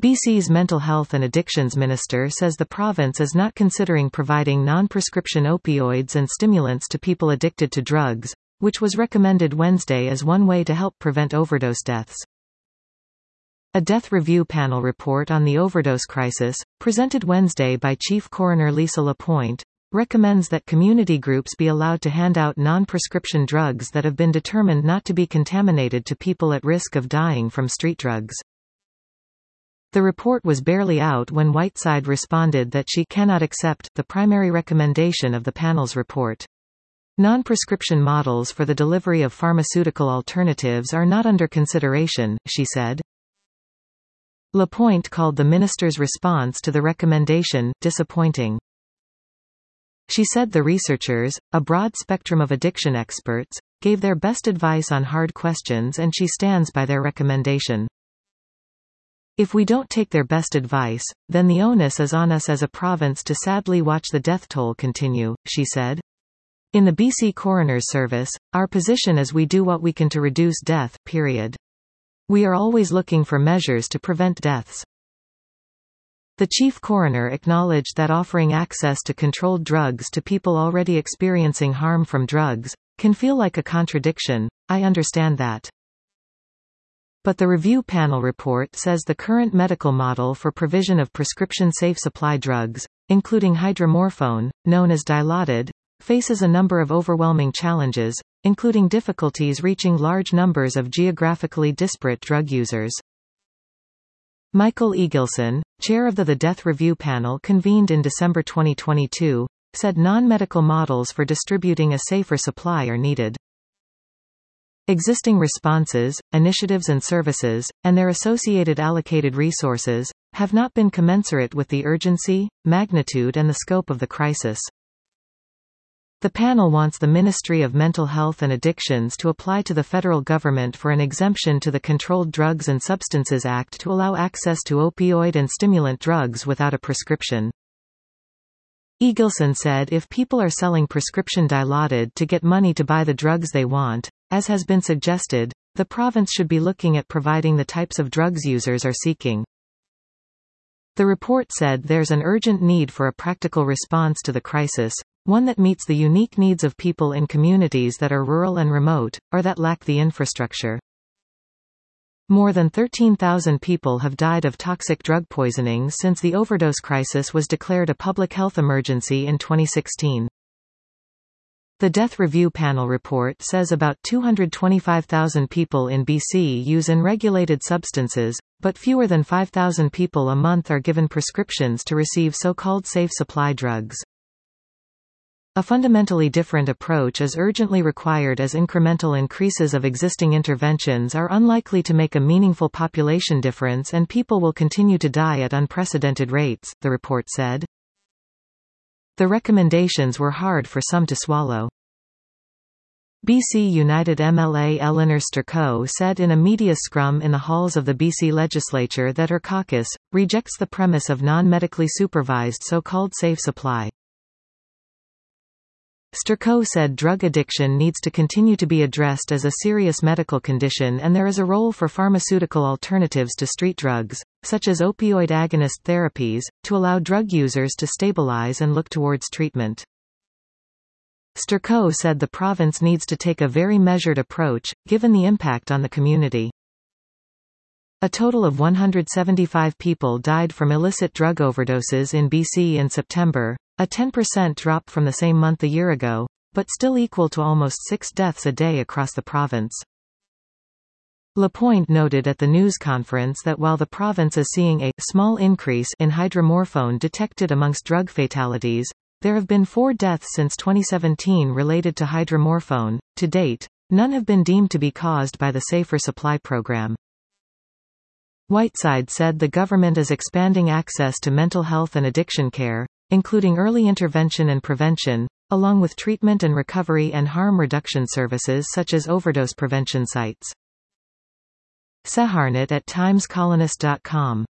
BC's Mental Health and Addictions Minister says the province is not considering providing non-prescription opioids and stimulants to people addicted to drugs, which was recommended Wednesday as one way to help prevent overdose deaths. A death review panel report on the overdose crisis, presented Wednesday by Chief Coroner Lisa Lapointe, recommends that community groups be allowed to hand out non-prescription drugs that have been determined not to be contaminated to people at risk of dying from street drugs. The report was barely out when Whiteside responded that she cannot accept the primary recommendation of the panel's report. Non-prescription models for the delivery of pharmaceutical alternatives are not under consideration, she said. Lapointe called the minister's response to the recommendation disappointing. She said the researchers, a broad spectrum of addiction experts, gave their best advice on hard questions and she stands by their recommendation. If we don't take their best advice, then the onus is on us as a province to sadly watch the death toll continue, she said. In the BC Coroner's Service, our position is we do what we can to reduce death, period. We are always looking for measures to prevent deaths. The chief coroner acknowledged that offering access to controlled drugs to people already experiencing harm from drugs can feel like a contradiction. I understand that. But the review panel report says the current medical model for provision of prescription-safe supply drugs, including hydromorphone, known as Dilaudid, faces a number of overwhelming challenges, including difficulties reaching large numbers of geographically disparate drug users. Michael Eagleson, chair of the Death Review Panel convened in December 2022, said non-medical models for distributing a safer supply are needed. Existing responses, initiatives and services, and their associated allocated resources, have not been commensurate with the urgency, magnitude and the scope of the crisis. The panel wants the Ministry of Mental Health and Addictions to apply to the federal government for an exemption to the Controlled Drugs and Substances Act to allow access to opioid and stimulant drugs without a prescription. Eagleson said if people are selling prescription Dilaudid to get money to buy the drugs they want, as has been suggested, the province should be looking at providing the types of drugs users are seeking. The report said there's an urgent need for a practical response to the crisis, one that meets the unique needs of people in communities that are rural and remote, or that lack the infrastructure. More than 13,000 people have died of toxic drug poisoning since the overdose crisis was declared a public health emergency in 2016. The Death Review Panel report says about 225,000 people in BC use unregulated substances, but fewer than 5,000 people a month are given prescriptions to receive so-called safe supply drugs. A fundamentally different approach is urgently required as incremental increases of existing interventions are unlikely to make a meaningful population difference and people will continue to die at unprecedented rates, the report said. The recommendations were hard for some to swallow. BC United MLA Eleanor Sturcoe said in a media scrum in the halls of the BC legislature that her caucus rejects the premise of non-medically supervised so-called safe supply. Sturcoe said drug addiction needs to continue to be addressed as a serious medical condition and there is a role for pharmaceutical alternatives to street drugs, such as opioid agonist therapies, to allow drug users to stabilize and look towards treatment. Sturcoe said the province needs to take a very measured approach, given the impact on the community. A total of 175 people died from illicit drug overdoses in BC in September, a 10% drop from the same month a year ago, but still equal to almost 6 deaths a day across the province. Lapointe noted at the news conference that while the province is seeing a small increase in hydromorphone detected amongst drug fatalities, there have been 4 deaths since 2017 related to hydromorphone. To date, none have been deemed to be caused by the Safer Supply program. Whiteside said the government is expanding access to mental health and addiction care, including early intervention and prevention, along with treatment and recovery and harm reduction services such as overdose prevention sites. Seharnat at timescolonist.com